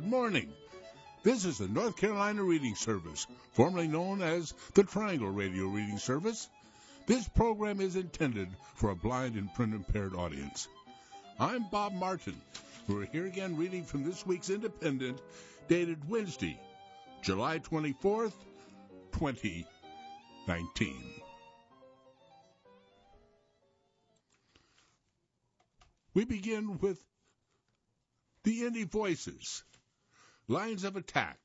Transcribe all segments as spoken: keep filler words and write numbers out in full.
morning. This is the North Carolina Reading Service, formerly known as the Triangle Radio Reading Service. This program is intended for a blind and print-impaired audience. I'm Bob Martin. We're here again reading from this week's Independent, dated Wednesday, July twenty-fourth, twenty nineteen. We begin with the Indie Voices. Lines of attack.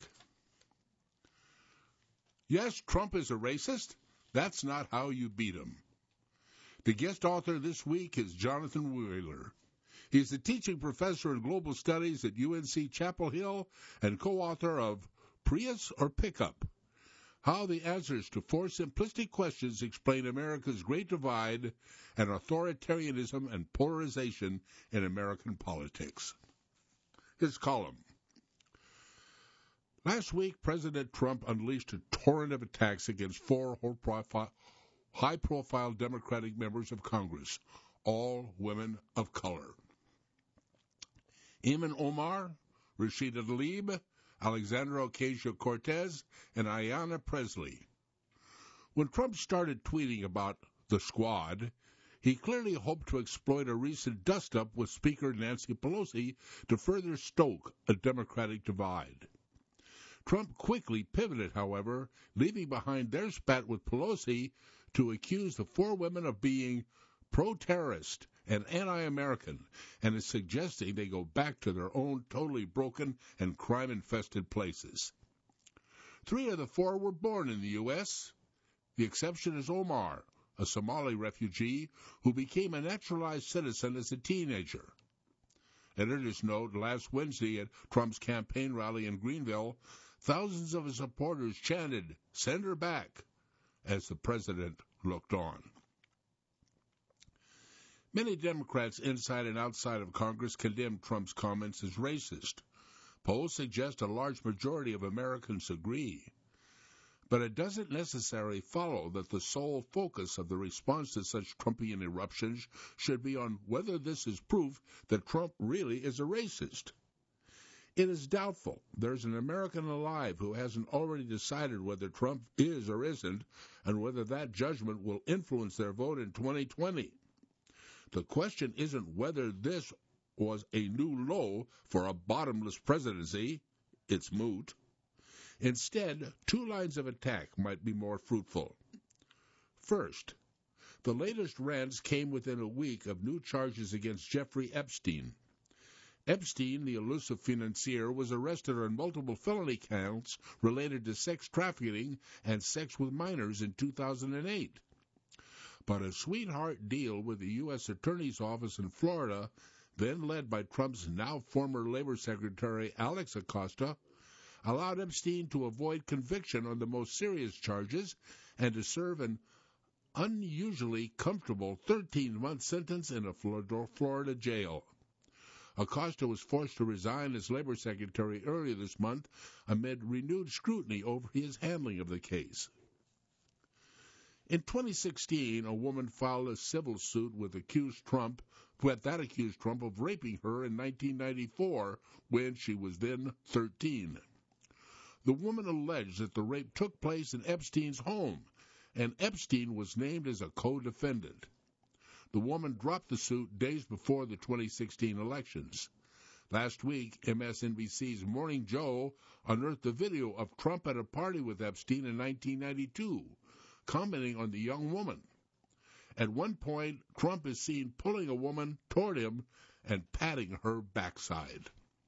Yes, Trump is a racist. That's not how you beat him. The guest author this week is Jonathan Wheeler. He's the teaching professor in global studies at U N C Chapel Hill and co-author of Prius or Pickup: How the Answers to Four Simplistic Questions Explain America's Great Divide and Authoritarianism and Polarization in American Politics. His column. Last week, President Trump unleashed a torrent of attacks against four high-profile Democratic members of Congress, all women of color. Ilhan Omar, Rashida Tlaib, Alexandra Ocasio-Cortez, and Ayanna Pressley. When Trump started tweeting about the squad, he clearly hoped to exploit a recent dust-up with Speaker Nancy Pelosi to further stoke a Democratic divide. Trump quickly pivoted, however, leaving behind their spat with Pelosi to accuse the four women of being pro-terrorist and anti-American, and is suggesting they go back to their own totally broken and crime-infested places. Three of the four were born in the U S The exception is Omar, a Somali refugee who became a naturalized citizen as a teenager. Editor's note: last Wednesday at Trump's campaign rally in Greenville, thousands of his supporters chanted, "Send her back," as the president looked on. Many Democrats inside and outside of Congress condemned Trump's comments as racist. Polls suggest a large majority of Americans agree. But it doesn't necessarily follow that the sole focus of the response to such Trumpian eruptions should be on whether this is proof that Trump really is a racist. It is doubtful there's an American alive who hasn't already decided whether Trump is or isn't, and whether that judgment will influence their vote in twenty twenty. The question isn't whether this was a new low for a bottomless presidency. It's moot. Instead, two lines of attack might be more fruitful. First, the latest rants came within a week of new charges against Jeffrey Epstein. Epstein, the elusive financier, was arrested on multiple felony counts related to sex trafficking and sex with minors in two thousand eight. But a sweetheart deal with the U S Attorney's Office in Florida, then led by Trump's now former Labor Secretary Alex Acosta, allowed Epstein to avoid conviction on the most serious charges and to serve an unusually comfortable thirteen-month sentence in a Florida jail. Acosta was forced to resign as Labor Secretary earlier this month amid renewed scrutiny over his handling of the case. In twenty sixteen, a woman filed a civil suit with accused Trump, that accused Trump of raping her in nineteen ninety-four when she was then thirteen. The woman alleged that the rape took place in Epstein's home, and Epstein was named as a co-defendant. The woman dropped the suit days before the twenty sixteen elections. Last week, M S N B C's Morning Joe unearthed a video of Trump at a party with Epstein in nineteen ninety-two, commenting on the young woman. At one point, Trump is seen pulling a woman toward him and patting her backside.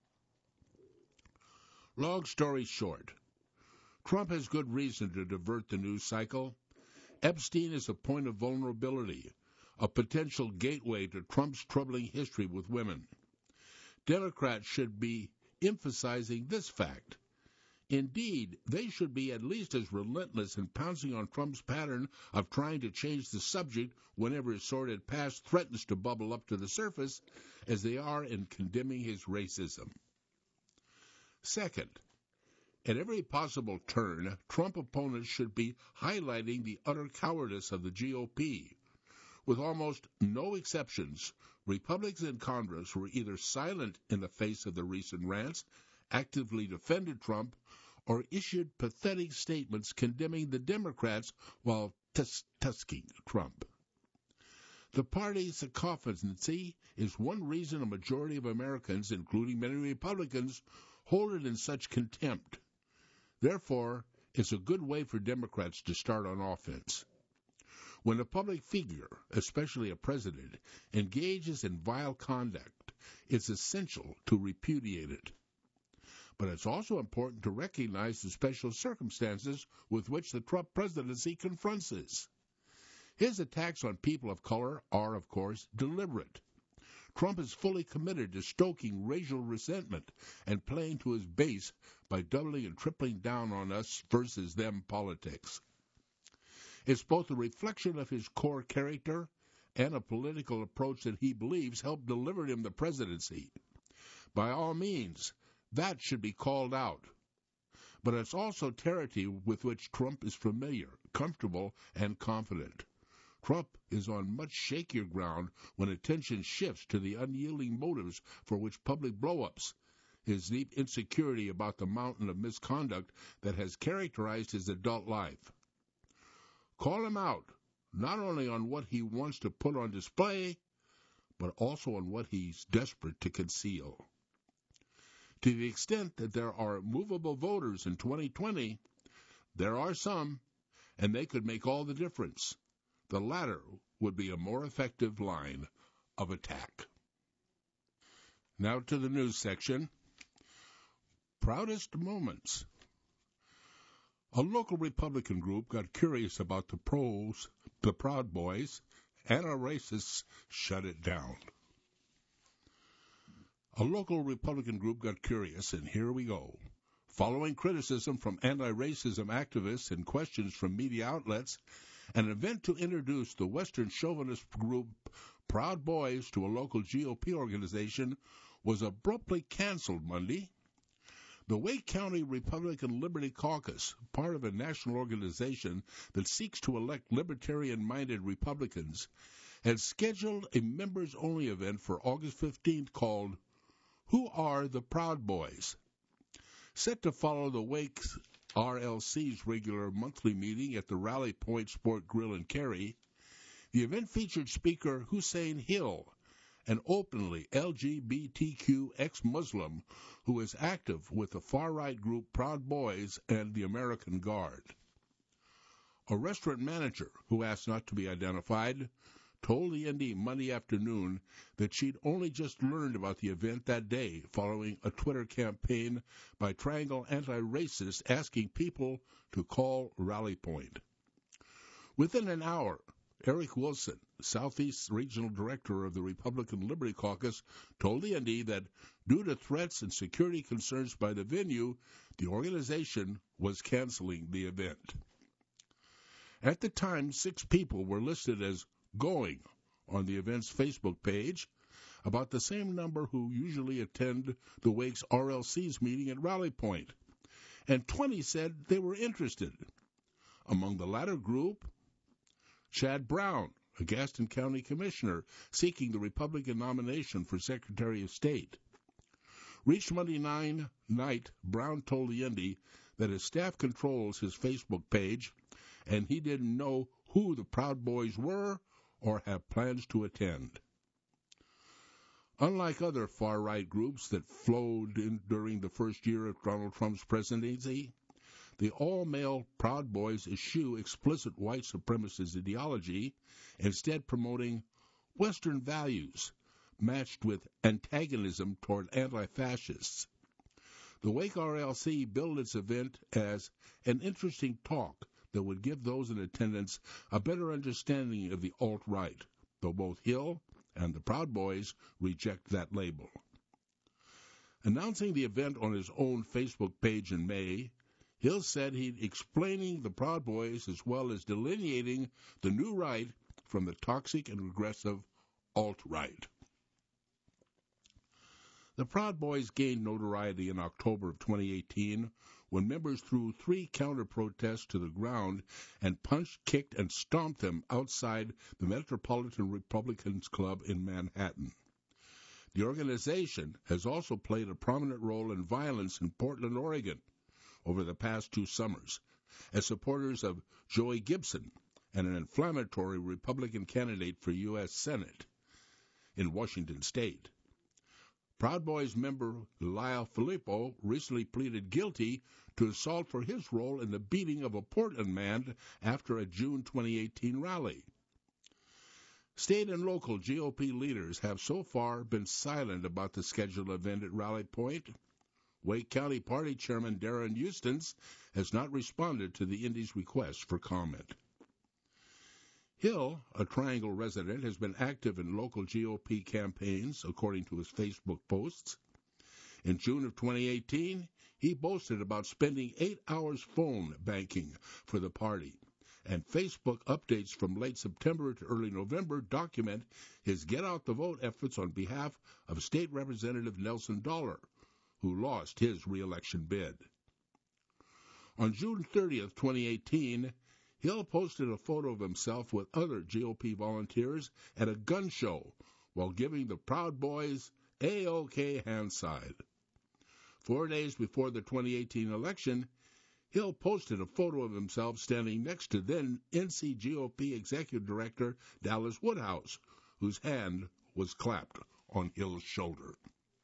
Long story short, Trump has good reason to divert the news cycle. Epstein is a point of vulnerability, a potential gateway to Trump's troubling history with women. Democrats should be emphasizing this fact. Indeed, they should be at least as relentless in pouncing on Trump's pattern of trying to change the subject whenever his sordid past threatens to bubble up to the surface as they are in condemning his racism. Second, at every possible turn, Trump opponents should be highlighting the utter cowardice of the G O P. With almost no exceptions, Republicans in Congress were either silent in the face of the recent rants actively defended Trump, or issued pathetic statements condemning the Democrats while tusking Trump. The party's cacophony is one reason a majority of Americans, including many Republicans, hold it in such contempt. Therefore, it's a good way for Democrats to start on offense. When a public figure, especially a president, engages in vile conduct, it's essential to repudiate it. But it's also important to recognize the special circumstances with which the Trump presidency confronts this. His attacks on people of color are, of course, deliberate. Trump is fully committed to stoking racial resentment and playing to his base by doubling and tripling down on us versus them politics. It's both a reflection of his core character and a political approach that he believes helped deliver him the presidency. By all means, that should be called out. But it's also territory with which Trump is familiar, comfortable, and confident. Trump is on much shakier ground when attention shifts to the unyielding motives for which public blow-ups, his deep insecurity about the mountain of misconduct that has characterized his adult life. Call him out, not only on what he wants to put on display, but also on what he's desperate to conceal. To the extent that there are movable voters in twenty twenty, there are some, and they could make all the difference. The latter would be a more effective line of attack. Now to the news section. Proudest moments. A local Republican group got curious about the pros, the Proud Boys, and our racists shut it down. A local Republican group got curious, and here we go. Following criticism from anti-racism activists and questions from media outlets, an event to introduce the Western chauvinist group Proud Boys to a local G O P organization was abruptly canceled Monday. The Wake County Republican Liberty Caucus, part of a national organization that seeks to elect libertarian-minded Republicans, had scheduled a members-only event for August fifteenth called Who Are the Proud Boys? Set to follow the Wake R L C's regular monthly meeting at the Rally Point Sport Grill in Cary, the event featured speaker Hussein Hill, an openly L G B T Q ex-Muslim who is active with the far-right group Proud Boys and the American Guard. A restaurant manager, who asked not to be identified, told the Indy Monday afternoon that she'd only just learned about the event that day following a Twitter campaign by Triangle anti-racists asking people to call Rally Point. Within an hour, Eric Wilson, Southeast Regional Director of the Republican Liberty Caucus, told the Indy that due to threats and security concerns by the venue, the organization was canceling the event. At the time, six people were listed as going on the event's Facebook page, about the same number who usually attend the Wake's R L C's meeting at Rally Point, and twenty said they were interested. Among the latter group, Chad Brown, a Gaston County Commissioner seeking the Republican nomination for Secretary of State. Reached Monday night, Brown told the Indy that his staff controls his Facebook page, and he didn't know who the Proud Boys were or have plans to attend. Unlike other far-right groups that flowed in during the first year of Donald Trump's presidency, the all-male Proud Boys eschew explicit white supremacist ideology, instead promoting Western values matched with antagonism toward anti-fascists. The Wake R L C billed its event as an interesting talk that would give those in attendance a better understanding of the alt-right, though both Hill and the Proud Boys reject that label. Announcing the event on his own Facebook page in May, Hill said he'd explaining the Proud Boys as well as delineating the new right from the toxic and regressive alt-right. The Proud Boys gained notoriety in October of twenty eighteen when members threw three counter-protests to the ground and punched, kicked, and stomped them outside the Metropolitan Republicans Club in Manhattan. The organization has also played a prominent role in violence in Portland, Oregon, over the past two summers, as supporters of Joey Gibson and an inflammatory Republican candidate for U S Senate in Washington State. Proud Boys member Lyle Filippo recently pleaded guilty to assault for his role in the beating of a Portland man after a June twenty eighteen rally. State and local G O P leaders have so far been silent about the scheduled event at Rally Point. Wake County Party Chairman Darren Eustons has not responded to the Indy's request for comment. Hill, a Triangle resident, has been active in local G O P campaigns, according to his Facebook posts. In June of twenty eighteen, he boasted about spending eight hours phone banking for the party, and Facebook updates from late September to early November document his get-out-the-vote efforts on behalf of State Representative Nelson Dollar, who lost his re-election bid. On June thirtieth, twenty eighteen, Hill posted a photo of himself with other G O P volunteers at a gun show while giving the Proud Boys A O K handside. Four days before the twenty eighteen election, Hill posted a photo of himself standing next to then N C G O P Executive Director Dallas Woodhouse, whose hand was clapped on Hill's shoulder.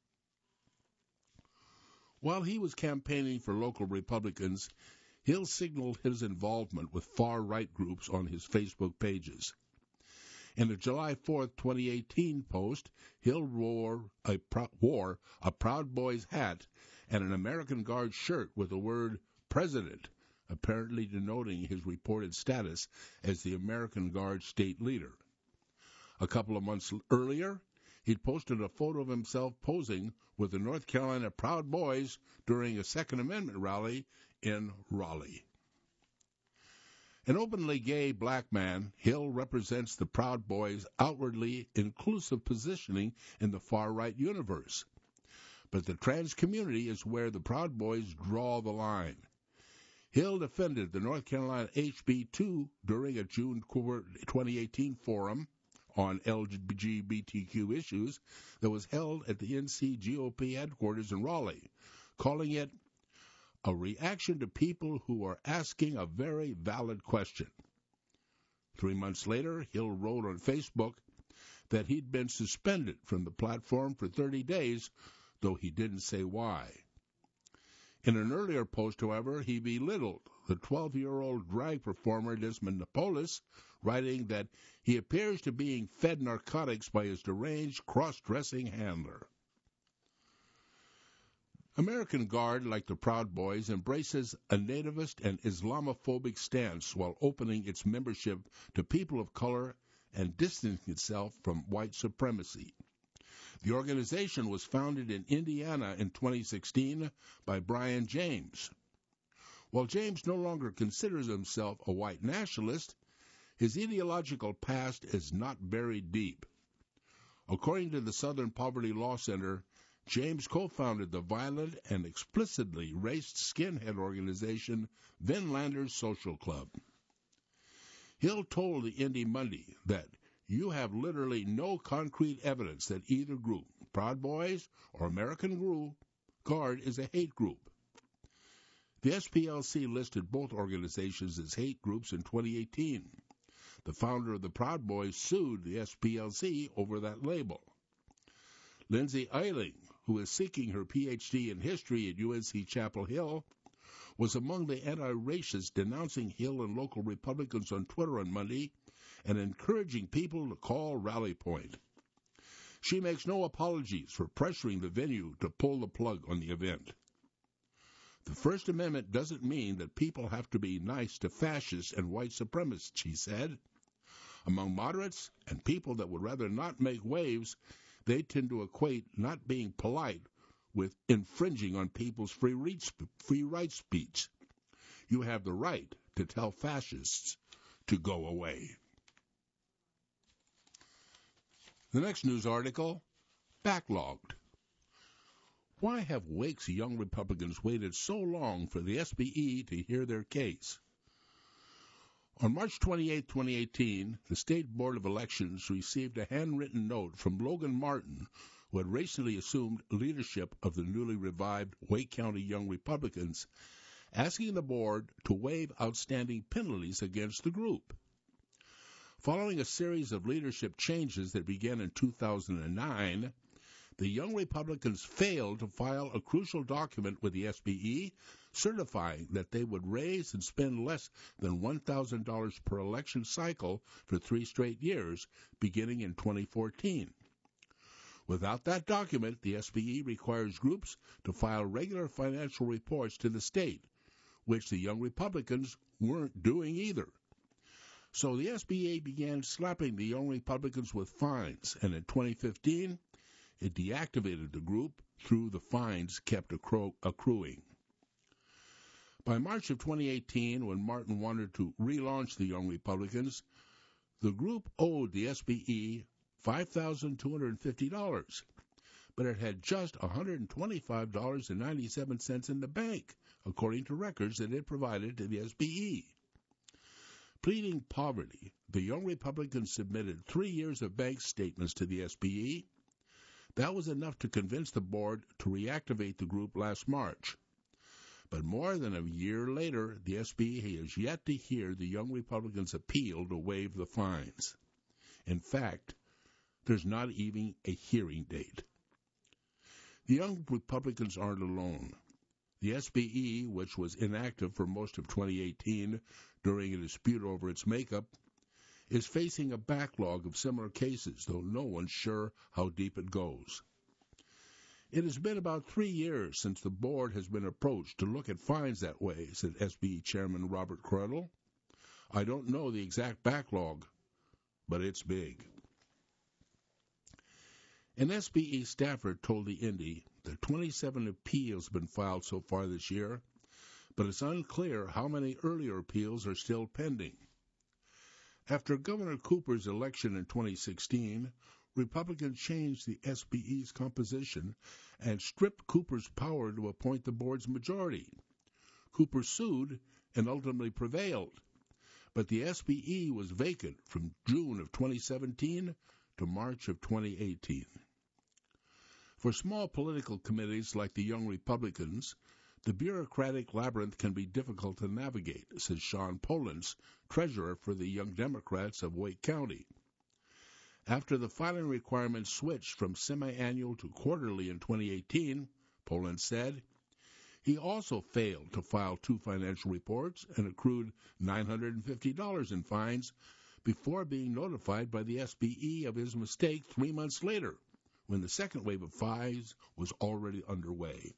While he was campaigning for local Republicans, Hill signaled his involvement with far-right groups on his Facebook pages. In a July fourth, twenty eighteen post, Hill wore a, wore a Proud Boys hat and an American Guard shirt with the word President, apparently denoting his reported status as the American Guard state leader. A couple of months earlier, he'd posted a photo of himself posing with the North Carolina Proud Boys during a Second Amendment rally in Raleigh. An openly gay black man, Hill represents the Proud Boys' outwardly inclusive positioning in the far-right universe. But the trans community is where the Proud Boys draw the line. Hill defended the North Carolina H B two during a June twenty eighteen forum on L G B T Q issues that was held at the N C G O P headquarters in Raleigh, calling it a reaction to people who are asking a very valid question. Three months later, Hill wrote on Facebook that he'd been suspended from the platform for thirty days, though he didn't say why. In an earlier post, however, he belittled the twelve-year-old drag performer Desmond Napolis, writing that he appears to be being fed narcotics by his deranged cross-dressing handler. American Guard, like the Proud Boys, embraces a nativist and Islamophobic stance while opening its membership to people of color and distancing itself from white supremacy. The organization was founded in Indiana in twenty sixteen by Brian James. While James no longer considers himself a white nationalist, his ideological past is not buried deep. According to the Southern Poverty Law Center, James co-founded the violent and explicitly racist skinhead organization Vinlanders Social Club. Hill told the Indy Monday that you have literally no concrete evidence that either group, Proud Boys or American Guard, is a hate group. The S P L C listed both organizations as hate groups in twenty eighteen. The founder of the Proud Boys sued the S P L C over that label. Lindsay Eiling, who is seeking her P H D in history at U N C Chapel Hill, was among the anti-racists denouncing Hill and local Republicans on Twitter on Monday and encouraging people to call Rally Point. She makes no apologies for pressuring the venue to pull the plug on the event. The First Amendment doesn't mean that people have to be nice to fascists and white supremacists, she said. Among moderates and people that would rather not make waves, they tend to equate not being polite with infringing on people's free right speech. You have the right to tell fascists to go away. The next news article, backlogged. Why have Wake's young Republicans waited so long for the S B E to hear their case? On March twenty-eighth, twenty eighteen, the State Board of Elections received a handwritten note from Logan Martin, who had recently assumed leadership of the newly revived Wake County Young Republicans, asking the board to waive outstanding penalties against the group. Following a series of leadership changes that began in two thousand nine, the Young Republicans failed to file a crucial document with the S B E certifying that they would raise and spend less than one thousand dollars per election cycle for three straight years, beginning in twenty fourteen. Without that document, the S B E requires groups to file regular financial reports to the state, which the Young Republicans weren't doing either. So the S B A began slapping the Young Republicans with fines, and in twenty fifteen, it deactivated the group through the fines kept accru- accruing. By March of twenty eighteen, when Martin wanted to relaunch the Young Republicans, the group owed the S B E five thousand two hundred fifty dollars, but it had just one hundred twenty-five dollars and ninety-seven cents in the bank, according to records that it provided to the S B E. Pleading poverty, the Young Republicans submitted three years of bank statements to the S B E. That was enough to convince the board to reactivate the group last March. But more than a year later, the S B E has yet to hear the Young Republicans' appeal to waive the fines. In fact, there's not even a hearing date. The Young Republicans aren't alone. The S B E, which was inactive for most of twenty eighteen during a dispute over its makeup, is facing a backlog of similar cases, though no one's sure how deep it goes. It has been about three years since the board has been approached to look at fines that way, said S B E Chairman Robert Credle. I don't know the exact backlog, but it's big. An S B E staffer told the Indy that twenty-seven appeals have been filed so far this year, but it's unclear how many earlier appeals are still pending. After Governor Cooper's election in twenty sixteen, Republicans changed the S B E's composition and stripped Cooper's power to appoint the board's majority. Cooper sued and ultimately prevailed, but the S B E was vacant from June of twenty seventeen to March of twenty eighteen. For small political committees like the Young Republicans, the bureaucratic labyrinth can be difficult to navigate, says Sean Polens, treasurer for the Young Democrats of Wake County. After the filing requirements switched from semi-annual to quarterly in twenty eighteen, Polens said, he also failed to file two financial reports and accrued nine hundred fifty dollars in fines before being notified by the S B E of his mistake three months later, when the second wave of fines was already underway.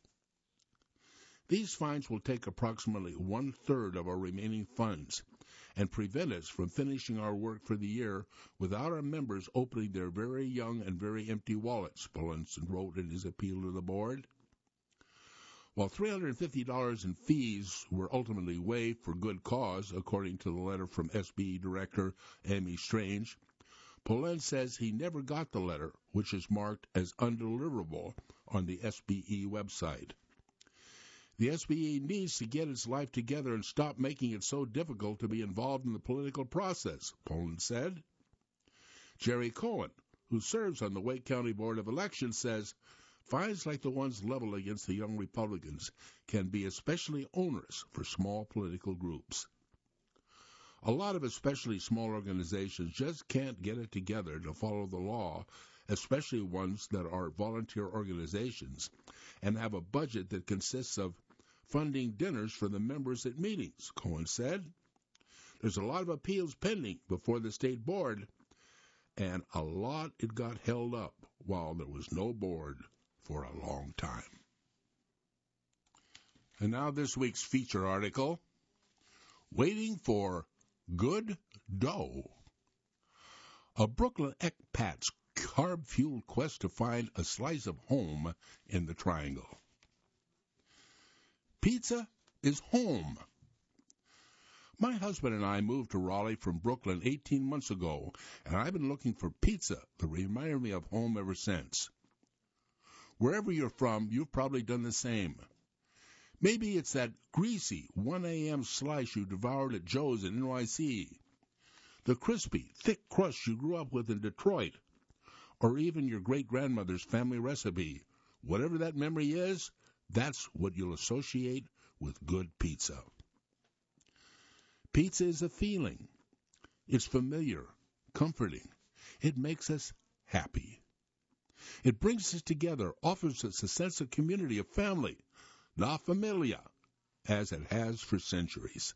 These fines will take approximately one-third of our remaining funds and prevent us from finishing our work for the year without our members opening their very young and very empty wallets, Polens wrote in his appeal to the board. While three hundred fifty dollars in fees were ultimately waived for good cause, according to the letter from S B E Director Amy Strange, Polens says he never got the letter, which is marked as undeliverable on the S B E website. The S B E needs to get its life together and stop making it so difficult to be involved in the political process, Polens said. Jerry Cohen, who serves on the Wake County Board of Elections, says fines like the ones leveled against the Young Republicans can be especially onerous for small political groups. A lot of especially small organizations just can't get it together to follow the law, especially ones that are volunteer organizations and have a budget that consists of funding dinners for the members at meetings, Cohen said. There's a lot of appeals pending before the state board, and a lot it got held up while there was no board for a long time. And now this week's feature article, Waiting for Good Dough. A Brooklyn expat's carb-fueled quest to find a slice of home in the Triangle. Pizza is home. My husband and I moved to Raleigh from Brooklyn eighteen months ago, and I've been looking for pizza that reminded me of home ever since. Wherever you're from, you've probably done the same. Maybe it's that greasy one a.m. slice you devoured at Joe's in N Y C, the crispy, thick crust you grew up with in Detroit, or even your great-grandmother's family recipe. Whatever that memory is, that's what you'll associate with good pizza. Pizza is a feeling. It's familiar, comforting. It makes us happy. It brings us together, offers us a sense of community, of family, la familia, as it has for centuries.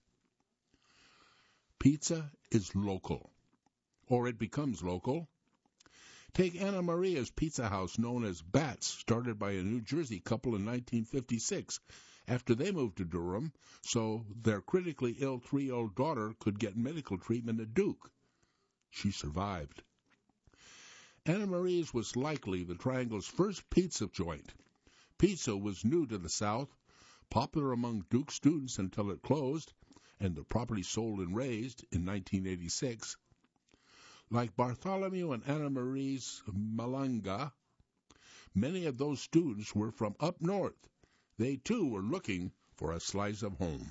Pizza is local, or it becomes local. Take Anna Maria's Pizza House, known as Bats, started by a New Jersey couple in nineteen fifty-six after they moved to Durham so their critically ill three-year-old daughter could get medical treatment at Duke. She survived. Anna Maria's was likely the Triangle's first pizza joint. Pizza was new to the South, popular among Duke students until it closed, and the property sold and razed in nineteen eighty-six. Like Bartholomew and Anna Marie's Malanga, many of those students were from up north. They, too, were looking for a slice of home.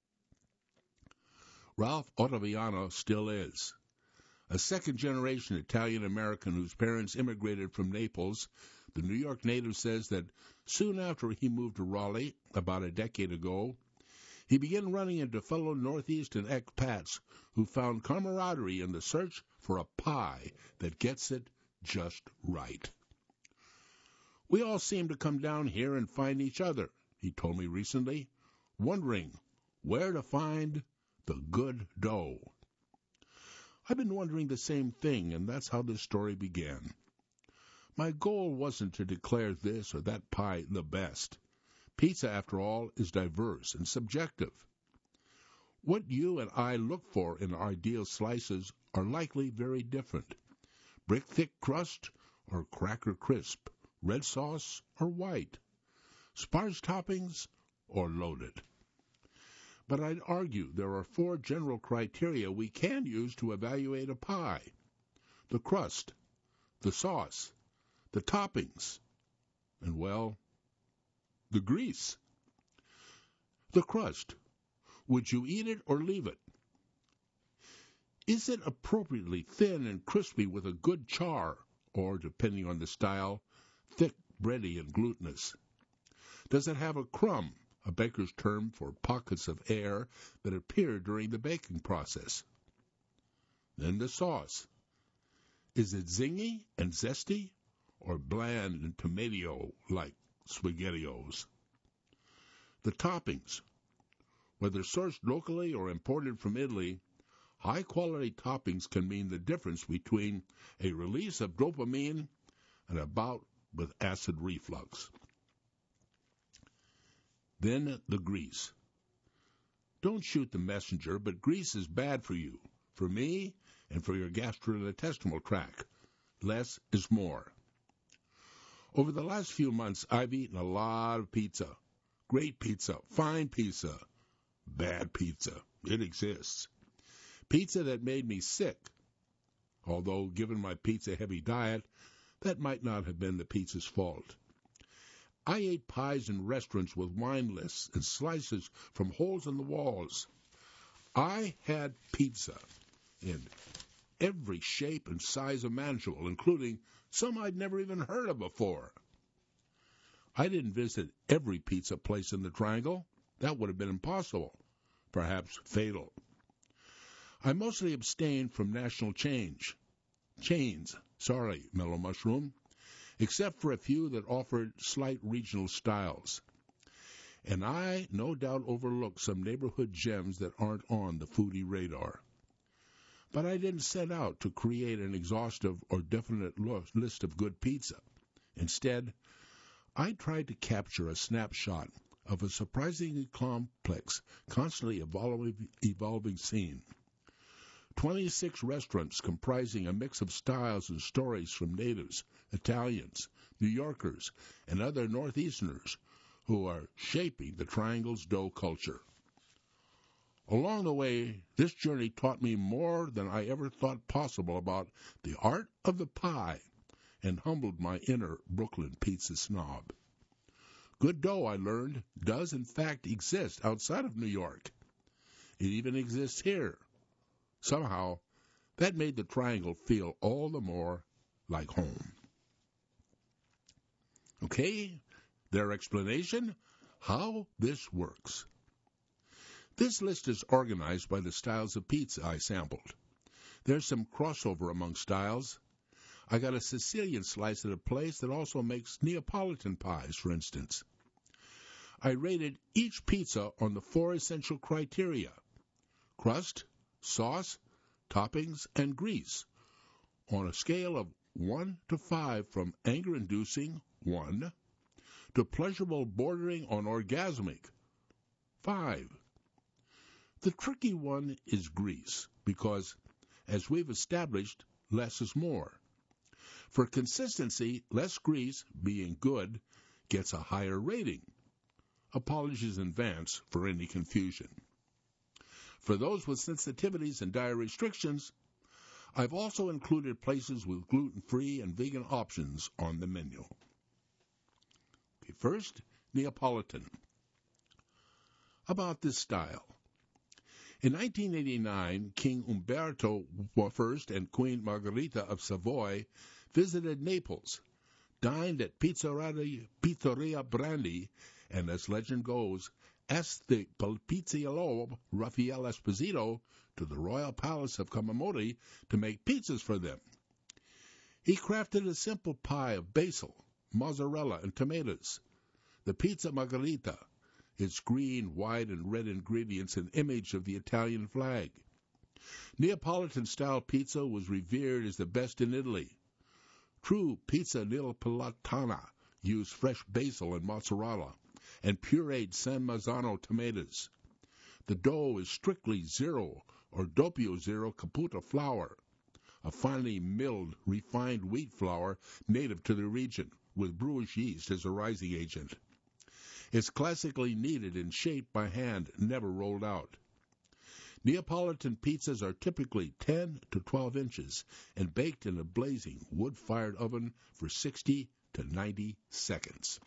Ralph Ottaviano still is. A second-generation Italian-American whose parents immigrated from Naples, the New York native says that soon after he moved to Raleigh, about a decade ago, he began running into fellow Northeastern expats who found camaraderie in the search for a pie that gets it just right. We all seem to come down here and find each other, he told me recently, wondering where to find the good dough. I've been wondering the same thing, and that's how this story began. My goal wasn't to declare this or that pie the best. Pizza, after all, is diverse and subjective. What you and I look for in ideal slices are likely very different. Brick-thick crust or cracker crisp, red sauce or white, sparse toppings or loaded. But I'd argue there are four general criteria we can use to evaluate a pie: the crust, the sauce, the toppings, and, well, the grease. The crust. Would you eat it or leave it? Is it appropriately thin and crispy with a good char, or, depending on the style, thick, bready, and glutinous? Does it have a crumb, a baker's term for pockets of air that appear during the baking process? Then the sauce. Is it zingy and zesty, or bland and tomato like SpaghettiOs? The toppings. Whether sourced locally or imported from Italy, high-quality toppings can mean the difference between a release of dopamine and a bout with acid reflux. Then the grease. Don't shoot the messenger, but grease is bad for you, for me, and for your gastrointestinal tract. Less is more. Over the last few months, I've eaten a lot of pizza. Great pizza, fine pizza, bad pizza. It exists. Pizza that made me sick. Although, given my pizza-heavy diet, that might not have been the pizza's fault. I ate pies in restaurants with wine lists and slices from holes in the walls. I had pizza in every shape and size imaginable, including some I'd never even heard of before. I didn't visit every pizza place in the Triangle. That would have been impossible, perhaps fatal. I mostly abstained from national change. Chains, sorry, Mellow Mushroom, except for a few that offered slight regional styles. And I no doubt overlooked some neighborhood gems that aren't on the foodie radar. But I didn't set out to create an exhaustive or definite list of good pizza. Instead, I tried to capture a snapshot of a surprisingly complex, constantly evolving, evolving scene. Twenty-six restaurants comprising a mix of styles and stories from natives, Italians, New Yorkers, and other Northeasterners who are shaping the Triangle's dough culture. Along the way, this journey taught me more than I ever thought possible about the art of the pie and humbled my inner Brooklyn pizza snob. Good dough, I learned, does in fact exist outside of New York. It even exists here. Somehow, that made the Triangle feel all the more like home. Okay, their explanation? How this works. This list is organized by the styles of pizza I sampled. There's some crossover among styles. I got a Sicilian slice at a place that also makes Neapolitan pies, for instance. I rated each pizza on the four essential criteria: crust, sauce, toppings, and grease, on a scale of one to five, from anger-inducing, one, to pleasurable bordering on orgasmic, five. The tricky one is grease, because, as we've established, less is more. For consistency, less grease, being good, gets a higher rating. Apologies in advance for any confusion. For those with sensitivities and diet restrictions, I've also included places with gluten-free and vegan options on the menu. Okay, first, Neapolitan. About this style. In nineteen eighty-nine, King Umberto the First and Queen Margherita of Savoy visited Naples, dined at Pizzeria, Pizzeria Brandi, and, as legend goes, asked the pizziolo Raffaele Esposito to the royal palace of Camamori to make pizzas for them. He crafted a simple pie of basil, mozzarella, and tomatoes. The pizza margherita, its green, white, and red ingredients, an image of the Italian flag. Neapolitan-style pizza was revered as the best in Italy. True pizza neapolitana used fresh basil and mozzarella and pureed San Marzano tomatoes. The dough is strictly zero or doppio zero caputo flour, a finely milled, refined wheat flour native to the region, with Bruges yeast as a rising agent. It's classically kneaded and shaped by hand, never rolled out. Neapolitan pizzas are typically ten to twelve inches and baked in a blazing wood-fired oven for sixty to ninety seconds.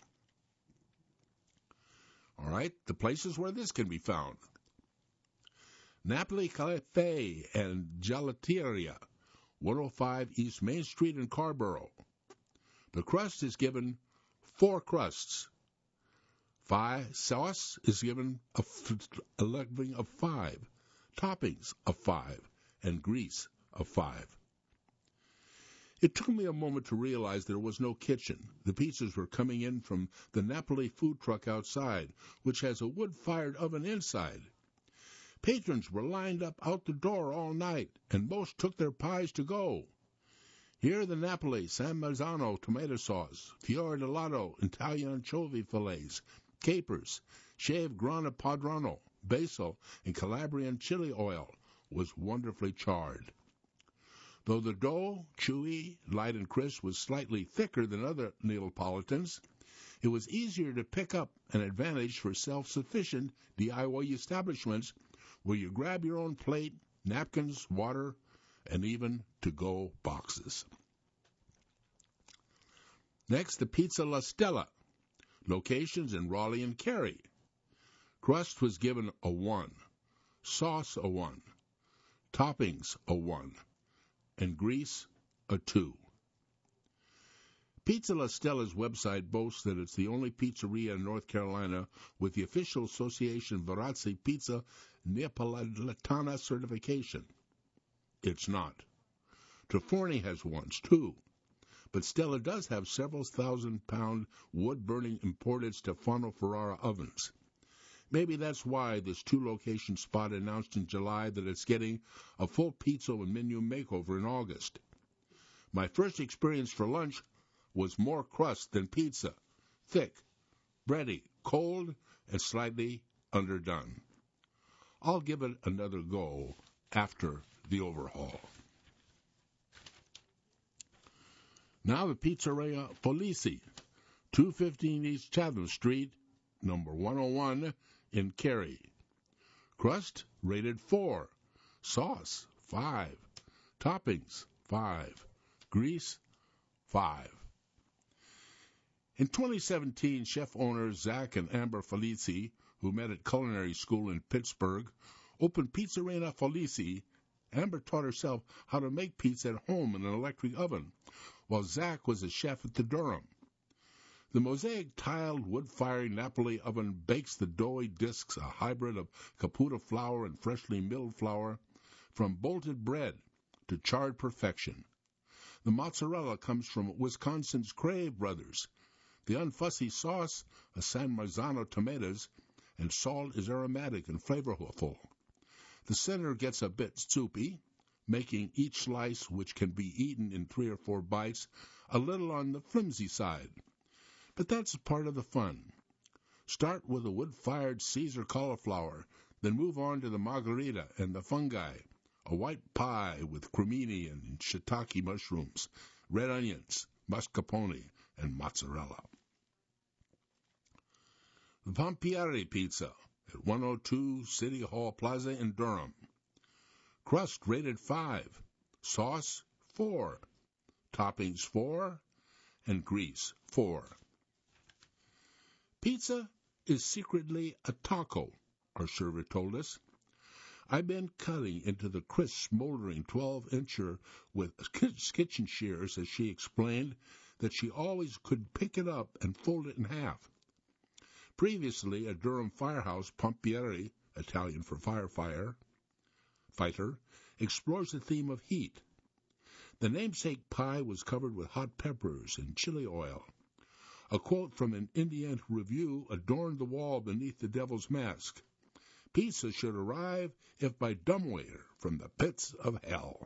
All right, the places where this can be found. Napoli Cafe and Gelateria, one oh five East Main Street in Carborough. The crust is given four crusts. Five sauce is given a, a leveling of five, toppings of five, and grease of five. It took me a moment to realize there was no kitchen. The pizzas were coming in from the Napoli food truck outside, which has a wood-fired oven inside. Patrons were lined up out the door all night, and most took their pies to go. Here the Napoli San Marzano tomato sauce, Fior di Lato Italian anchovy fillets, capers, shaved Grana Padano, basil, and Calabrian chili oil was wonderfully charred. Though the dough, chewy, light and crisp, was slightly thicker than other Neapolitans, it was easier to pick up, an advantage for self-sufficient D I Y establishments where you grab your own plate, napkins, water, and even to-go boxes. Next, the Pizza La Stella, locations in Raleigh and Cary. Crust was given a one, sauce a one, toppings a one, and grease a two. Pizza La Stella's website boasts that it's the only pizzeria in North Carolina with the official Association Verazzi Pizza Neapolitana certification. It's not. Toforni has ones, too. But Stella does have several thousand-pound wood-burning imported Stefano Ferrara ovens. Maybe that's why this two-location spot announced in July that it's getting a full pizza and menu makeover in August. My first experience for lunch was more crust than pizza, thick, bready, cold, and slightly underdone. I'll give it another go after the overhaul. Now the Pizzeria Felici, two fifteen East Chatham Street, number one oh one in Cary. Crust rated four, sauce five, toppings five, grease five. In twenty seventeen, chef-owners Zach and Amber Felici, who met at culinary school in Pittsburgh, opened Pizzeria Felici. Amber taught herself how to make pizza at home in an electric oven, while Zach was a chef at the Durham. The mosaic tiled wood-fired Napoli oven bakes the doughy discs, a hybrid of Caputo flour and freshly milled flour, from bolted bread to charred perfection. The mozzarella comes from Wisconsin's Crave Brothers. The unfussy sauce, a San Marzano tomatoes, and salt is aromatic and flavorful. The center gets a bit soupy, making each slice, which can be eaten in three or four bites, a little on the flimsy side. But that's part of the fun. Start with a wood-fired Caesar cauliflower, then move on to the margarita and the fungi, a white pie with cremini and shiitake mushrooms, red onions, mascarpone, and mozzarella. The Pompieri Pizza at one oh two City Hall Plaza in Durham. Crust rated five, sauce four, toppings four, and grease four. Pizza is secretly a taco, our server told us. I've been cutting into the crisp, smoldering twelve-incher with kitchen shears, as she explained that she always could pick it up and fold it in half. Previously, a Durham firehouse, Pompieri, Italian for firefighter, fighter, explores the theme of heat. The namesake pie was covered with hot peppers and chili oil. A quote from an Indian review adorned the wall beneath the devil's mask. Pizza should arrive if by dumbwaiter from the pits of hell.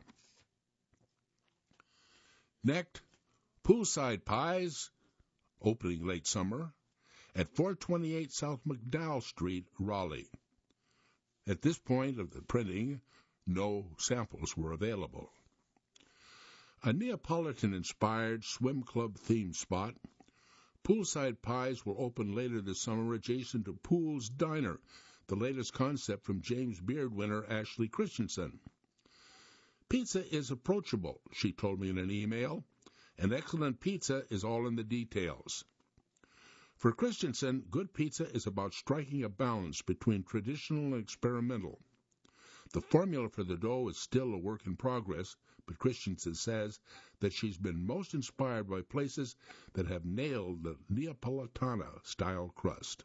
Next, poolside pies, opening late summer, at four twenty-eight South McDowell Street, Raleigh. At this point of the printing, no samples were available. A Neapolitan-inspired swim club themed spot, poolside pies will open later this summer adjacent to Pool's Diner, the latest concept from James Beard winner Ashley Christensen. Pizza is approachable, she told me in an email, and excellent pizza is all in the details. For Christensen, good pizza is about striking a balance between traditional and experimental. The formula for the dough is still a work in progress, but Christensen says that she's been most inspired by places that have nailed the Neapolitana-style crust.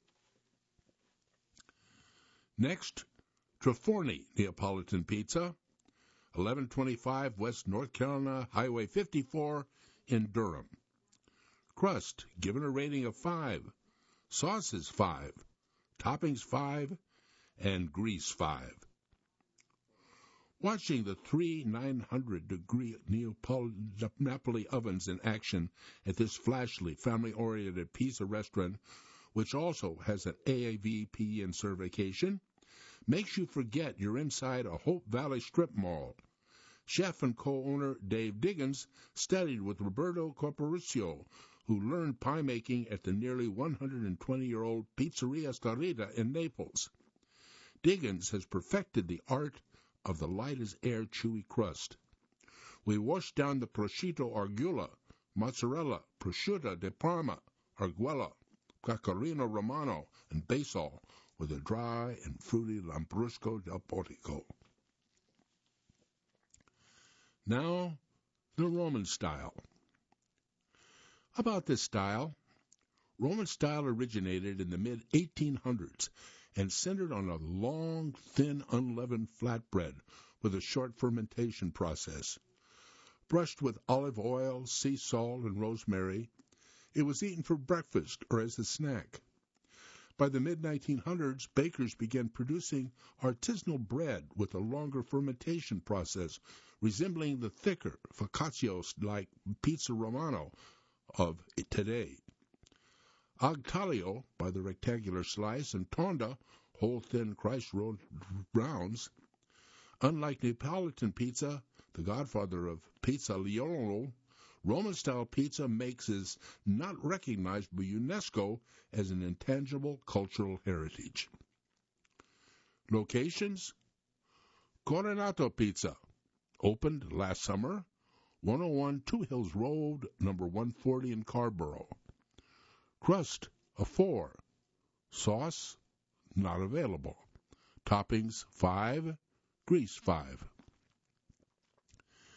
Next, Treforni Neapolitan Pizza, eleven twenty-five West North Carolina Highway fifty-four in Durham. Crust, given a rating of five, sauces five, toppings five, and grease five. Watching the three nine hundred degree Napoli ovens in action at this flashily family-oriented pizza restaurant, which also has an A A V P in certification, makes you forget you're inside a Hope Valley strip mall. Chef and co-owner Dave Diggins studied with Roberto Corporuccio, who learned pie making at the nearly one hundred twenty-year-old Pizzeria Starita in Naples. Diggins has perfected the art of the light-as-air chewy crust. We wash down the prosciutto Argula, mozzarella, prosciutto de Parma, Arguella, Pecorino Romano, and Basil with a dry and fruity Lambrusco del Portico. Now, the Roman style. About this style, Roman style originated in the mid eighteen hundreds and centered on a long, thin, unleavened flatbread with a short fermentation process. Brushed with olive oil, sea salt, and rosemary, it was eaten for breakfast or as a snack. By the mid nineteen hundreds, bakers began producing artisanal bread with a longer fermentation process, resembling the thicker, focaccia-like pizza romano of today. Aglio, by the rectangular slice, and tonda, whole thin Christ-rolled rounds. Unlike Neapolitan pizza, the godfather of pizzaiolo, Roman-style pizza makes is not recognized by UNESCO as an intangible cultural heritage. Locations: Coronato Pizza, opened last summer, one oh one Two Hills Road, number one forty in Carborough. Crust, a four. Sauce, not available. Toppings, five. Grease, five.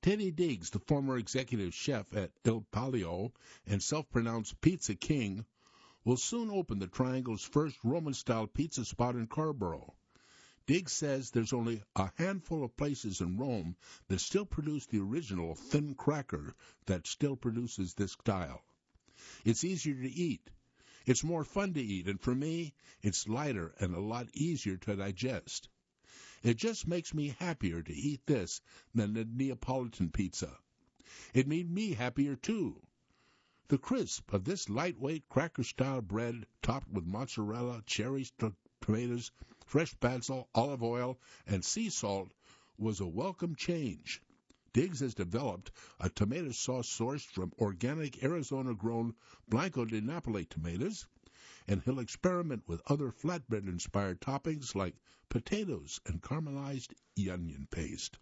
Teddy Diggs, the former executive chef at Il Palio and self-pronounced Pizza King, will soon open the Triangle's first Roman-style pizza spot in Carrboro. Diggs says there's only a handful of places in Rome that still produce the original thin cracker that still produces this style. It's easier to eat. It's more fun to eat, and for me, it's lighter and a lot easier to digest. It just makes me happier to eat this than the Neapolitan pizza. It made me happier, too. The crisp of this lightweight cracker-style bread topped with mozzarella, cherries, t- tomatoes, fresh basil, olive oil, and sea salt was a welcome change. Diggs has developed a tomato sauce sourced from organic Arizona-grown Blanco de Napoli tomatoes, and he'll experiment with other flatbread-inspired toppings like potatoes and caramelized onion paste.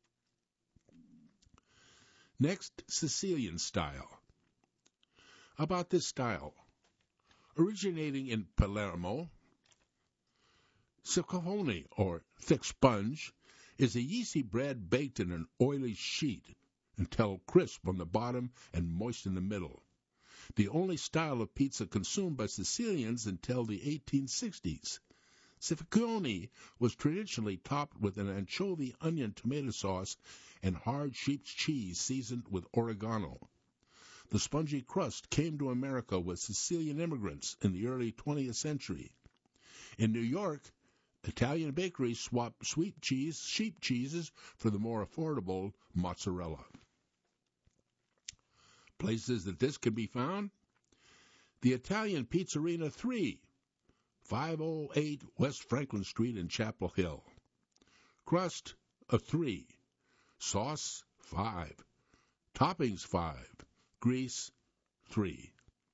Next, Sicilian style. About this style. Originating in Palermo, Ciccone, or thick sponge, is a yeasty bread baked in an oily sheet until crisp on the bottom and moist in the middle. The only style of pizza consumed by Sicilians until the eighteen sixties. Ciccone was traditionally topped with an anchovy onion tomato sauce and hard sheep's cheese seasoned with oregano. The spongy crust came to America with Sicilian immigrants in the early twentieth century. In New York, Italian bakeries swapped sweet cheese, sheep cheeses for the more affordable mozzarella. Places that this can be found: the Italian Pizzerina three, five oh eight West Franklin Street in Chapel Hill. Crust, a three. Sauce, five. Toppings, five. Grease, three.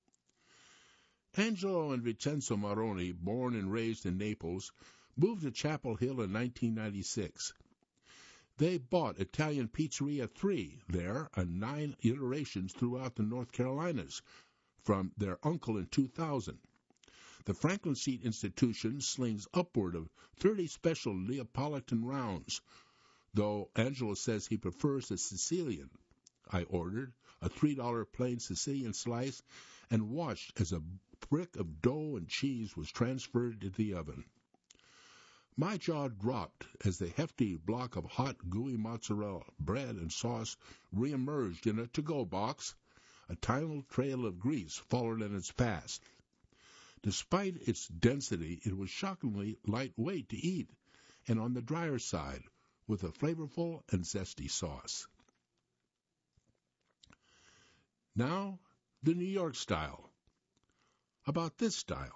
Angelo and Vincenzo Maroni, born and raised in Naples, moved to Chapel Hill in nineteen ninety-six. They bought Italian Pizzeria three there and nine iterations throughout the North Carolinas from their uncle in two thousand. The Franklin Street institution slings upward of thirty special Neapolitan rounds, though Angelo says he prefers the Sicilian. I ordered a three dollar plain Sicilian slice and watched as a brick of dough and cheese was transferred to the oven. My jaw dropped as the hefty block of hot, gooey mozzarella, bread, and sauce reemerged in a to-go box. A tiny trail of grease followed in its path. Despite its density, it was shockingly lightweight to eat and on the drier side, with a flavorful and zesty sauce. Now, the New York style. About this style.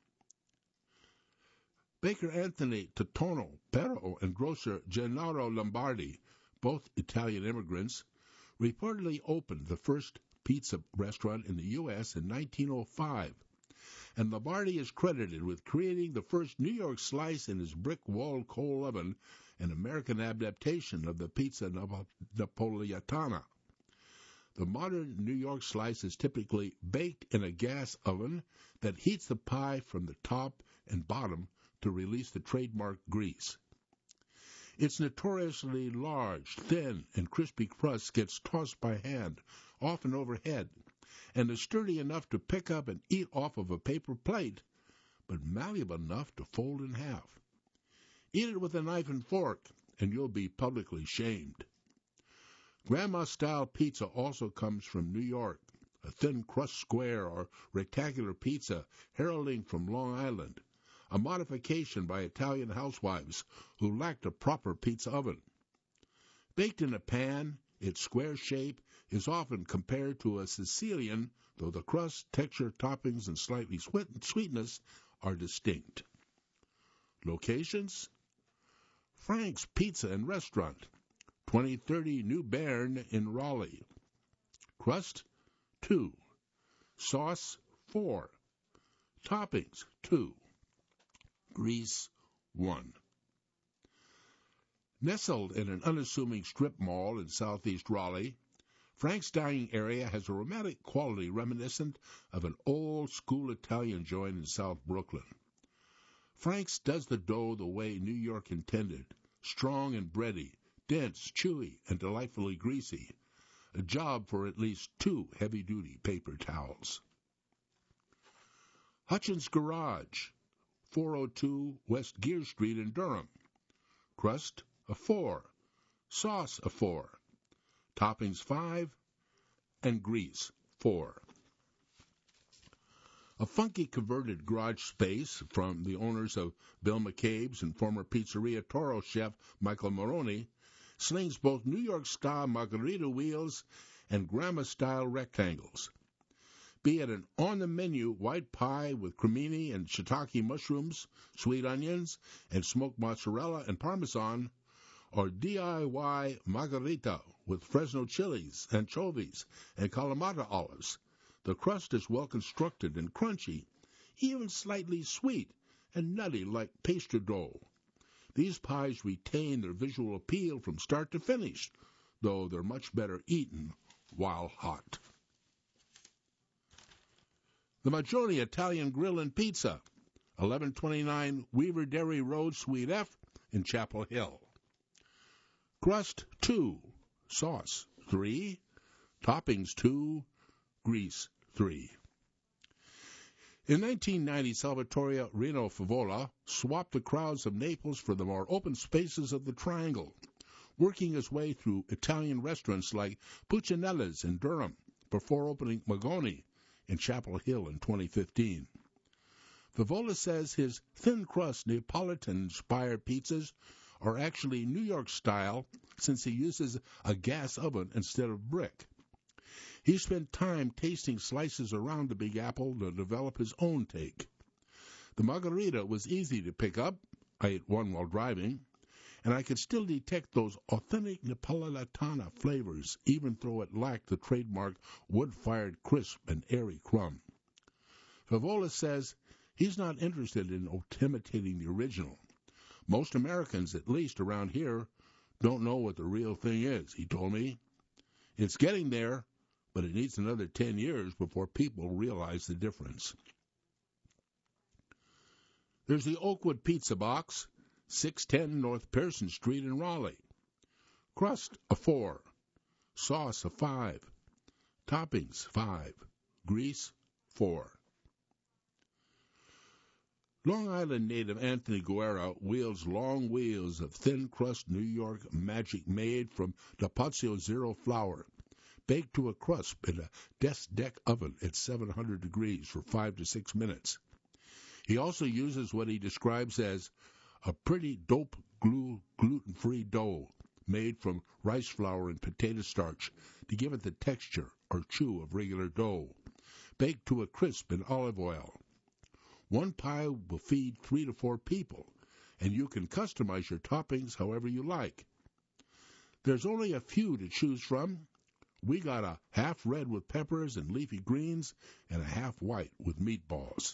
Baker Anthony Totono Pero and grocer Gennaro Lombardi, both Italian immigrants, reportedly opened the first pizza restaurant in the U S in nineteen oh five, and Lombardi is credited with creating the first New York slice in his brick-walled coal oven, an American adaptation of the pizza napolitana. The modern New York slice is typically baked in a gas oven that heats the pie from the top and bottom to release the trademark grease. Its notoriously large, thin, and crispy crust gets tossed by hand, often overhead, and is sturdy enough to pick up and eat off of a paper plate, but malleable enough to fold in half. Eat it with a knife and fork, and you'll be publicly shamed. Grandma-style pizza also comes from New York, a thin crust square or rectangular pizza heralding from Long Island, a modification by Italian housewives who lacked a proper pizza oven. Baked in a pan, its square shape is often compared to a Sicilian, though the crust, texture, toppings, and slightly sweetness are distinct. Locations: Frank's Pizza and Restaurant, twenty thirty New Bern in Raleigh. Crust, two. Sauce, four. Toppings, two. Grease, one. Nestled in an unassuming strip mall in southeast Raleigh, Frank's dining area has a romantic quality reminiscent of an old-school Italian joint in South Brooklyn. Frank's does the dough the way New York intended, strong and bready, dense, chewy, and delightfully greasy. A job for at least two heavy-duty paper towels. Hutchins Garage, four oh two West Gear Street in Durham. Crust, a four. Sauce, a four. Toppings, five. And grease, four. A funky converted garage space from the owners of Bill McCabe's and former Pizzeria Toro chef Michael Moroni slings both New York-style margarita wheels and grandma-style rectangles. Be it an on-the-menu white pie with cremini and shiitake mushrooms, sweet onions, and smoked mozzarella and parmesan, or D I Y margarita with Fresno chilies, anchovies, and Kalamata olives, the crust is well constructed and crunchy, even slightly sweet and nutty like pastry dough. These pies retain their visual appeal from start to finish, though they're much better eaten while hot. The Maggioni Italian Grill and Pizza, eleven twenty-nine Weaver Dairy Road, Suite F in Chapel Hill. Crust, two. Sauce, three. Toppings, two. Grease, three. In nineteen ninety, Salvatore Rino Favola swapped the crowds of Naples for the more open spaces of the Triangle, working his way through Italian restaurants like Puccinella's in Durham before opening Magoni in Chapel Hill in twenty fifteen. Favola says his thin-crust Neapolitan-inspired pizzas are actually New York-style since he uses a gas oven instead of brick. He spent time tasting slices around the Big Apple to develop his own take. The margarita was easy to pick up. I ate one while driving, and I could still detect those authentic Napolitana flavors, even though it lacked the trademark wood-fired crisp and airy crumb. Favola says he's not interested in imitating the original. Most Americans, at least around here, don't know what the real thing is, he told me. It's getting there, but it needs another ten years before people realize the difference. There's the Oakwood Pizza Box, six ten North Pearson Street in Raleigh. Crust, a four. Sauce, a five. Toppings, five. Grease, four. Long Island native Anthony Guerra wields long wheels of thin-crust New York magic made from Dapazio Zero flour, baked to a crisp in a desk deck oven at seven hundred degrees for five to six minutes. He also uses what he describes as a pretty dope glue gluten-free dough made from rice flour and potato starch to give it the texture or chew of regular dough, baked to a crisp in olive oil. One pie will feed three to four people, and you can customize your toppings however you like. There's only a few to choose from. We got a half red with peppers and leafy greens and a half white with meatballs.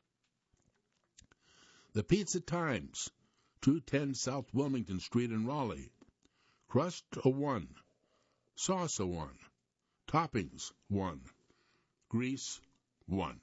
The Pizza Times, two ten South Wilmington Street in Raleigh. Crust, a one. Sauce, a one. Toppings, one. Grease, one.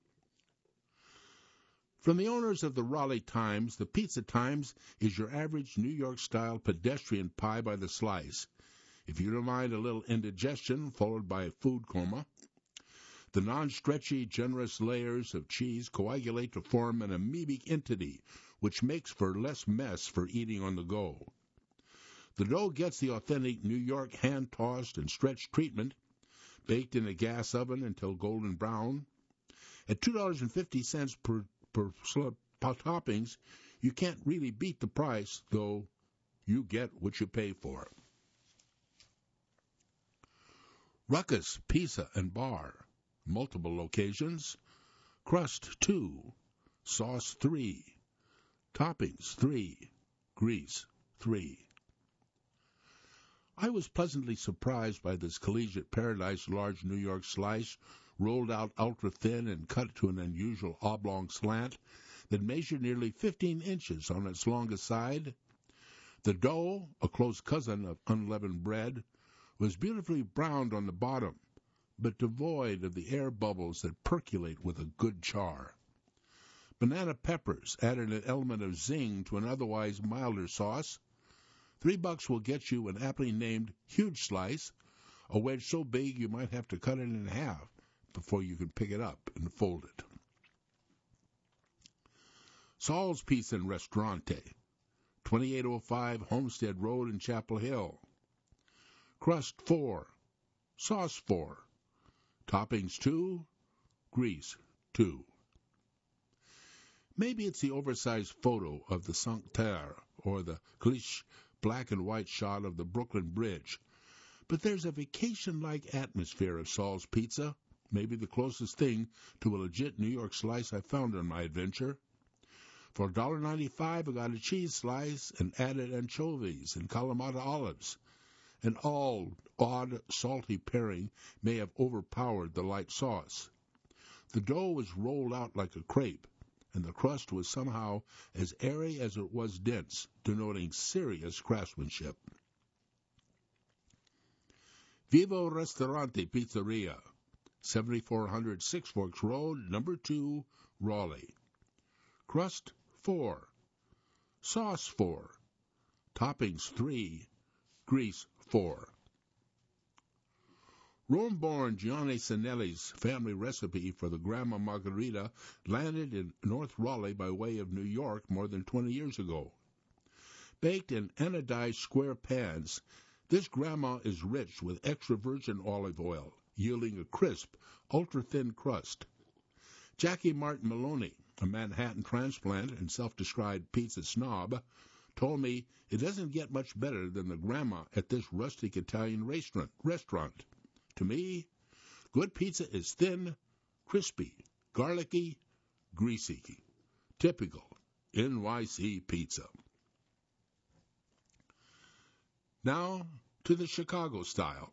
From the owners of the Raleigh Times, the Pizza Times is your average New York-style pedestrian pie by the slice. If you don't mind a little indigestion followed by a food coma, the non-stretchy, generous layers of cheese coagulate to form an amoebic entity, which makes for less mess for eating on the go. The dough gets the authentic New York hand-tossed and stretched treatment, baked in a gas oven until golden brown. At two dollars and fifty cents per, per slab toppings, you can't really beat the price, though you get what you pay for. Ruckus Pizza and Bar, multiple locations. Crust, two. Sauce, three. Toppings, three. Grease, three. I was pleasantly surprised by this Collegiate Paradise large New York slice, rolled out ultra-thin and cut to an unusual oblong slant that measured nearly fifteen inches on its longest side. The dough, a close cousin of unleavened bread, was beautifully browned on the bottom, but devoid of the air bubbles that percolate with a good char. Banana peppers added an element of zing to an otherwise milder sauce. Three bucks will get you an aptly named huge slice, a wedge so big you might have to cut it in half before you can pick it up and fold it. Saul's Pizza and Restaurante, twenty-eight oh five Homestead Road in Chapel Hill. Crust four, sauce four, toppings two, grease two. Maybe it's the oversized photo of the Cinque Terre or the cliché black and white shot of the Brooklyn Bridge, but there's a vacation-like atmosphere of Saul's Pizza, maybe the closest thing to a legit New York slice I found on my adventure. For one dollar ninety-five, I got a cheese slice and added anchovies and Kalamata olives. An all odd, salty pairing may have overpowered the light sauce. The dough was rolled out like a crepe, and the crust was somehow as airy as it was dense, denoting serious craftsmanship. Vivo Ristorante Pizzeria, seventy-four hundred Six Forks Road, number two, Raleigh. Crust four, sauce four, toppings three, grease four. Rome-born Gianni Sinelli's family recipe for the Grandma Margherita landed in North Raleigh by way of New York more than twenty years ago. Baked in anodized square pans, this grandma is rich with extra virgin olive oil, yielding a crisp, ultra-thin crust. Jackie Martin Maloney, a Manhattan transplant and self-described pizza snob, told me it doesn't get much better than the grandma at this rustic Italian restaurant. restaurant. To me, good pizza is thin, crispy, garlicky, greasy. Typical N Y C pizza. Now to the Chicago style.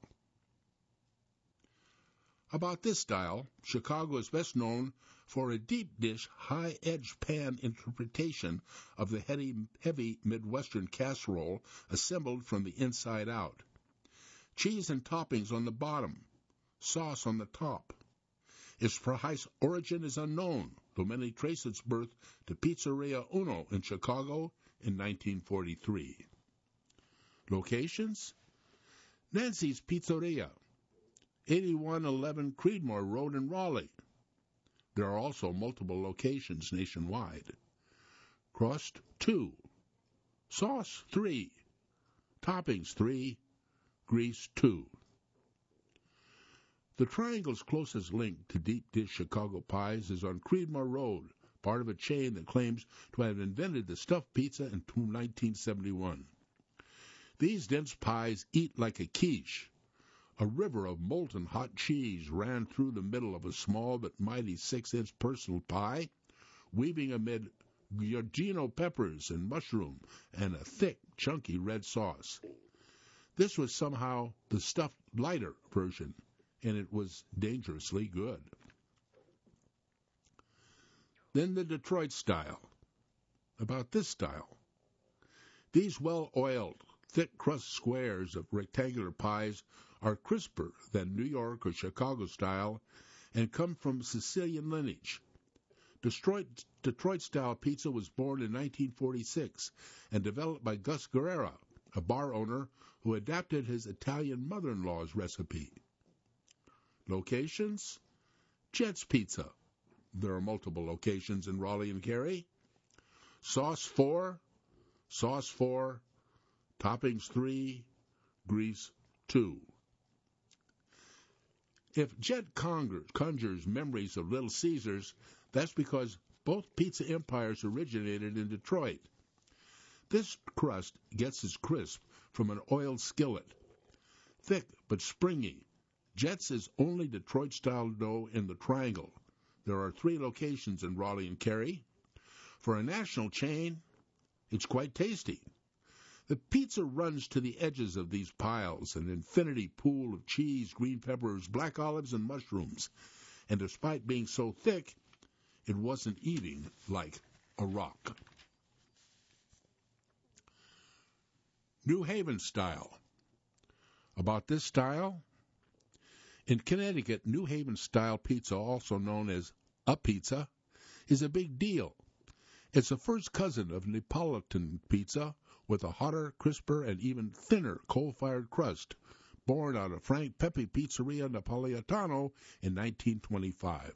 About this style, Chicago is best known for a deep-dish, high-edge pan interpretation of the heavy, heavy Midwestern casserole assembled from the inside out. Cheese and toppings on the bottom, sauce on the top. Its precise origin is unknown, though many trace its birth to Pizzeria Uno in Chicago in nineteen forty-three. Locations? Nancy's Pizzeria, eighty-one eleven Creedmoor Road in Raleigh. There are also multiple locations nationwide. Crust two, sauce three, toppings three, grease two. The Triangle's closest link to deep-dish Chicago pies is on Creedmoor Road, part of a chain that claims to have invented the stuffed pizza in nineteen seventy-one. These dense pies eat like a quiche. A river of molten hot cheese ran through the middle of a small but mighty six-inch personal pie, weaving amid Giorgino peppers and mushroom and a thick, chunky red sauce. This was somehow the stuffed lighter version, and it was dangerously good. Then the Detroit style. About this style. These well-oiled, thick-crust squares of rectangular pies are crisper than New York or Chicago style and come from Sicilian lineage. Detroit, Detroit-style pizza was born in nineteen forty-six and developed by Gus Guerrera, a bar owner who adapted his Italian mother-in-law's recipe. Locations? Jet's Pizza. There are multiple locations in Raleigh and Cary. Sauce four, sauce four, toppings three, grease two. If Jet conjures, conjures memories of Little Caesars, that's because both pizza empires originated in Detroit. This crust gets its crisp from an oiled skillet. Thick but springy, Jet's is only Detroit-style dough in the Triangle. There are three locations in Raleigh and Cary. For a national chain, it's quite tasty. The pizza runs to the edges of these piles, an infinity pool of cheese, green peppers, black olives, and mushrooms. And despite being so thick, it wasn't eating like a rock. New Haven style. About this style? In Connecticut, New Haven style pizza, also known as a pizza, is a big deal. It's a first cousin of Neapolitan pizza, with a hotter, crisper, and even thinner coal-fired crust, born out of Frank Pepe Pizzeria Napolitano in nineteen twenty-five.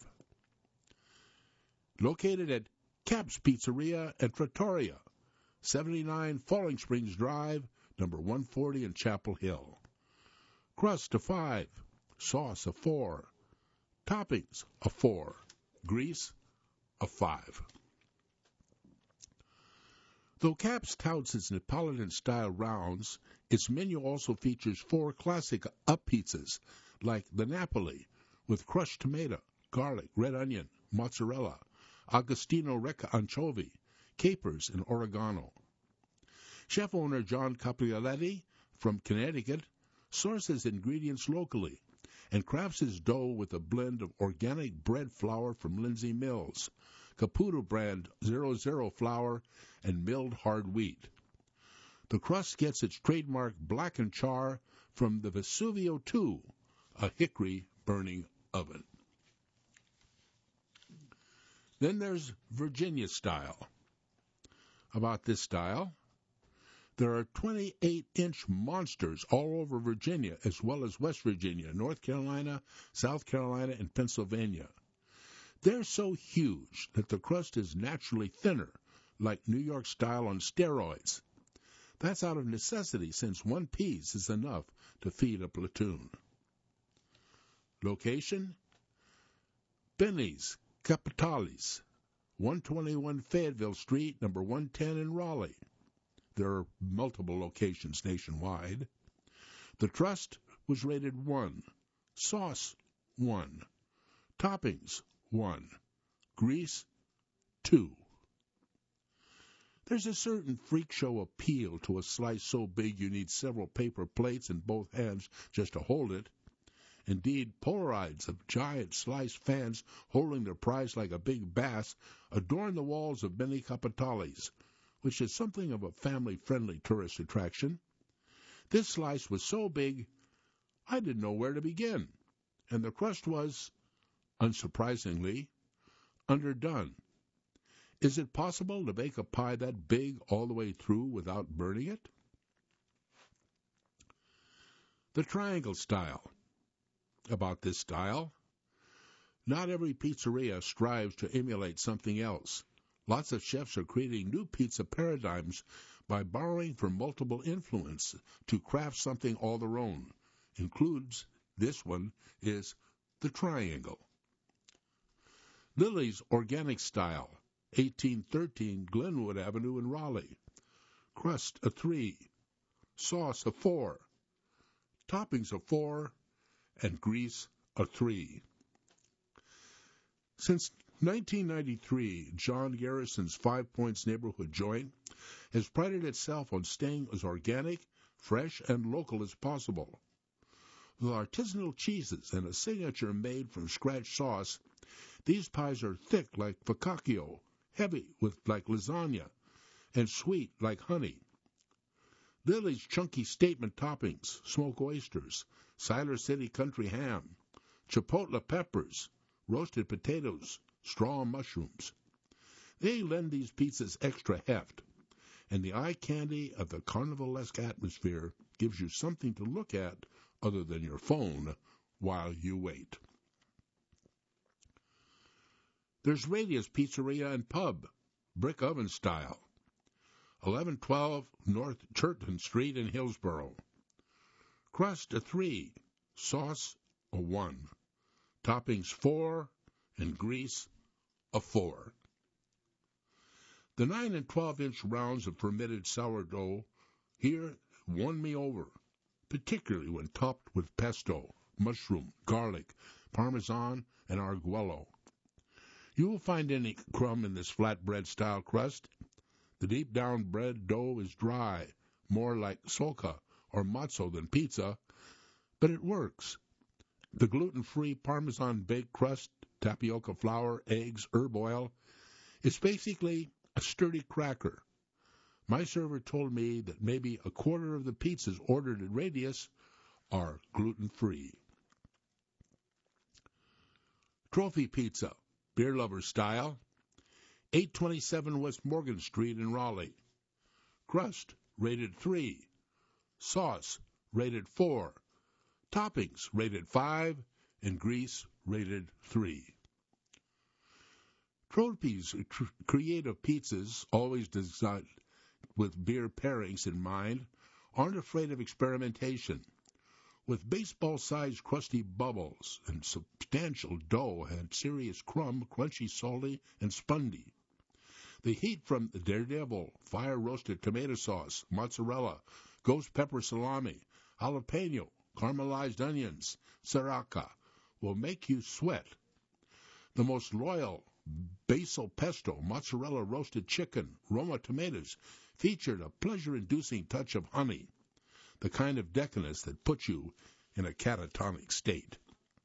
Located at Cap's Pizzeria and Trattoria, seventy-nine Falling Springs Drive, number one forty in Chapel Hill. Crust a five, sauce a four, toppings a four, grease a five. Though Cap's touts its Neapolitan-style rounds, its menu also features four classic up pizzas, like the Napoli, with crushed tomato, garlic, red onion, mozzarella, Agostino Recca anchovy, capers, and oregano. Chef-owner John Caprioletti from Connecticut sources ingredients locally and crafts his dough with a blend of organic bread flour from Lindsay Mills, Caputo brand zero zero flour, and milled hard wheat. The crust gets its trademark blackened char from the Vesuvio two, a hickory-burning oven. Then there's Virginia style. About this style, there are twenty-eight inch monsters all over Virginia, as well as West Virginia, North Carolina, South Carolina, and Pennsylvania. They're so huge that the crust is naturally thinner, like New York style on steroids. That's out of necessity, since one piece is enough to feed a platoon. Location? Benny's Capitales, one twenty-one Fayetteville Street, number one ten in Raleigh. There are multiple locations nationwide. The crust was rated one, sauce one, toppings one, grease two. There's a certain freak show appeal to a slice so big you need several paper plates in both hands just to hold it. Indeed, Polaroids of giant slice fans holding their prize like a big bass adorn the walls of many Capitales, which is something of a family-friendly tourist attraction. This slice was so big, I didn't know where to begin, and the crust was, unsurprisingly, underdone. Is it possible to bake a pie that big all the way through without burning it? The triangle style. About this style, not every pizzeria strives to emulate something else. Lots of chefs are creating new pizza paradigms by borrowing from multiple influences to craft something all their own. Includes, this one, is the triangle. Lily's Organic Style, eighteen thirteen Glenwood Avenue in Raleigh. Crust a three, sauce a four, toppings a four, and grease a three. Since nineteen ninety-three, John Garrison's Five Points neighborhood joint has prided itself on staying as organic, fresh, and local as possible. With artisanal cheeses and a signature made-from-scratch sauce, these pies are thick like focaccia, heavy with like lasagna, and sweet like honey. Lily's chunky statement toppings, smoked oysters, Siler City country ham, chipotle peppers, roasted potatoes, straw mushrooms. They lend these pizzas extra heft, and the eye candy of the carnivalesque atmosphere gives you something to look at other than your phone while you wait. There's Radius Pizzeria and Pub, brick oven style, eleven twelve North Churton Street in Hillsborough. Crust a three, sauce a one, toppings four, and grease a four. The nine and twelve inch rounds of fermented sourdough here won me over, particularly when topped with pesto, mushroom, garlic, parmesan, and arguello. You will find any crumb in this flatbread-style crust. The deep-down bread dough is dry, more like solca or matzo than pizza, but it works. The gluten-free Parmesan-baked crust, tapioca flour, eggs, herb oil, is basically a sturdy cracker. My server told me that maybe a quarter of the pizzas ordered at Radius are gluten-free. Trophy Pizza, beer lover style, eight twenty-seven West Morgan Street in Raleigh. Crust, rated three. Sauce, rated four. Toppings, rated five. And grease, rated three. Trophy's tr- creative pizzas, always designed with beer pairings in mind, aren't afraid of experimentation. With baseball-sized crusty bubbles and substantial dough had serious crumb, crunchy, salty, and spongy. The heat from the Daredevil, fire-roasted tomato sauce, mozzarella, ghost pepper salami, jalapeno, caramelized onions, sriracha, will make you sweat. The most loyal basil pesto, mozzarella roasted chicken, Roma tomatoes featured a pleasure-inducing touch of honey, the kind of decadence that puts you in a catatonic state.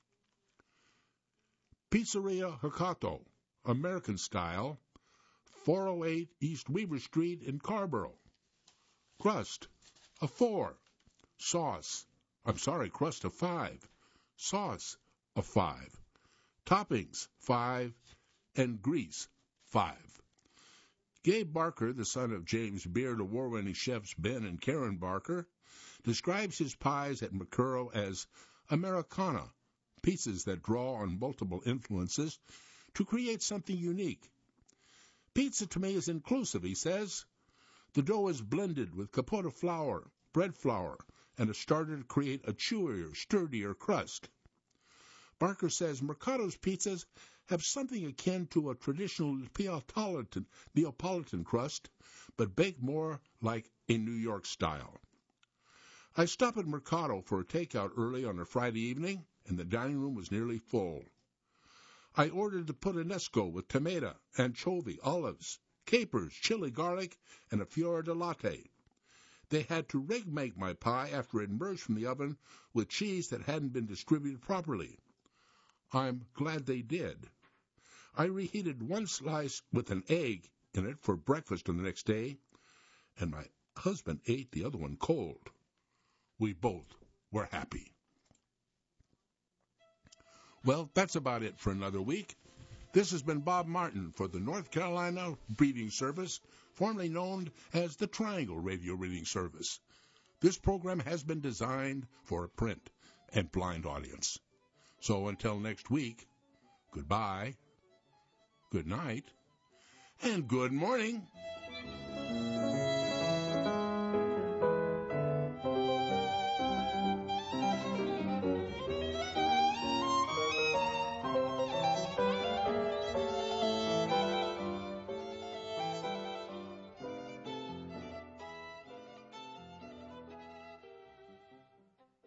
Pizzeria Hokato, American style, four oh eight East Weaver Street in Scarborough. Crust, a four. Sauce, I'm sorry, crust, a five. Sauce, a five. Toppings, five. And grease, five. Gabe Barker, the son of James Beard award-winning chefs Ben and Karen Barker, describes his pies at McCurrow as Americana, pizzas that draw on multiple influences to create something unique. Pizza to me is inclusive, he says. The dough is blended with capota flour, bread flour, and a starter to create a chewier, sturdier crust. Barker says Mercado's pizzas have something akin to a traditional Neapolitan, Neapolitan crust, but baked more like a New York style. I stopped at Mercado for a takeout early on a Friday evening, and the dining room was nearly full. I ordered the puttanesco with tomato, anchovy, olives, capers, chili, garlic, and a fior di latte. They had to rig-make my pie after it emerged from the oven with cheese that hadn't been distributed properly. I'm glad they did. I reheated one slice with an egg in it for breakfast on the next day, and my husband ate the other one cold. We both were happy. Well, that's about it for another week. This has been Bob Martin for the North Carolina Reading Service, formerly known as the Triangle Radio Reading Service. This program has been designed for a print and blind audience. So until next week, goodbye, good night, and good morning.